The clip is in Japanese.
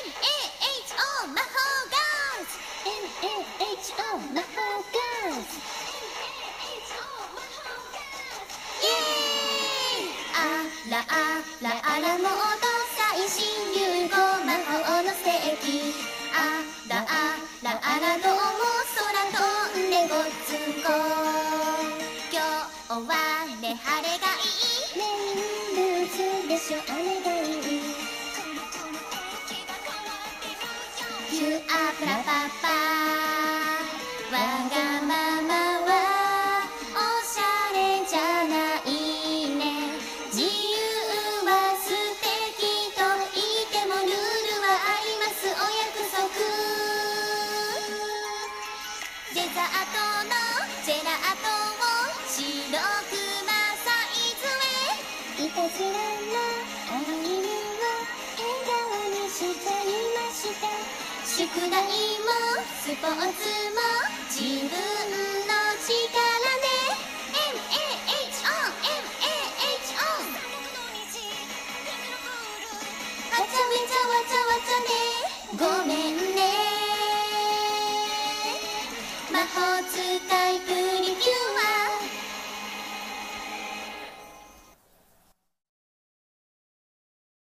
MAHO 魔法ガールズ MAHO 魔法ガールズイエーイあらあらあらモード最新流語魔法の世紀あらあらあらどうも空飛んでごっつんこ今日はね晴れがいいレインブーツでしょ雨がいいキュアプラパパわがままはおしゃれじゃないね自由は素敵と言ってもルールはありますお約束デザートのジェラートを白くまサイズへいたずらなアイヌを笑顔にしちゃいました宿題もスポーツも自分の力で MAHO わちゃめちゃわちゃわちゃねごめんね魔法使いプ